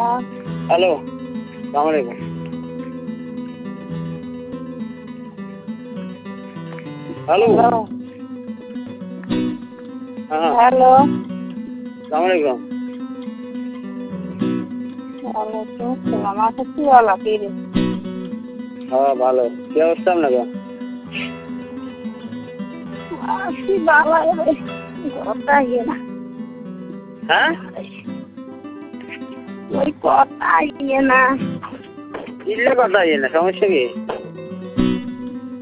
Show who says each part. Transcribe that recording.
Speaker 1: Hello, সালাম আলাইকুম। Hello, হ্যাঁ,
Speaker 2: হ্যালো,
Speaker 1: সালাম আলাইকুম।
Speaker 2: ওয়ালাইকুম আসসালাম। আচ্ছা কি হলো কি রে?
Speaker 1: হ্যাঁ ভালো, কি অবস্থা আপনার?
Speaker 2: আছি বাবা রে, কথা ইয়ে না।
Speaker 1: হ্যাঁ,
Speaker 2: ওই কথা ইয়ে না।
Speaker 1: কিসের কথা ইয়ে না, সমস্যা কি?